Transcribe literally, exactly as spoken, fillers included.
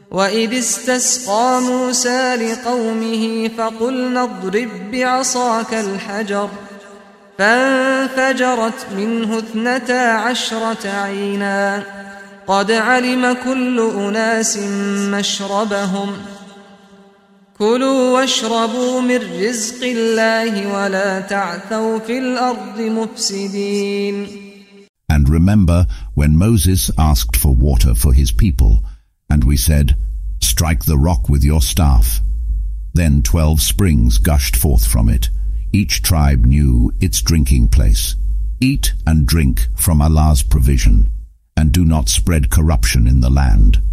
وإذ استسقى موسى لقومه فقلنا اضرب بعصاك الحجر فانفجرت منه اثنتا عشرة عينا قد علم كل أناس مشربهم كلوا واشربوا من رزق الله ولا تعثوا في الأرض مفسدين. And remember when Moses asked for water for his people, and we said, "Strike the rock with your staff." Then twelve springs gushed forth from it. Each tribe knew its drinking place. Eat and drink from Allah's provision, and do not spread corruption in the land.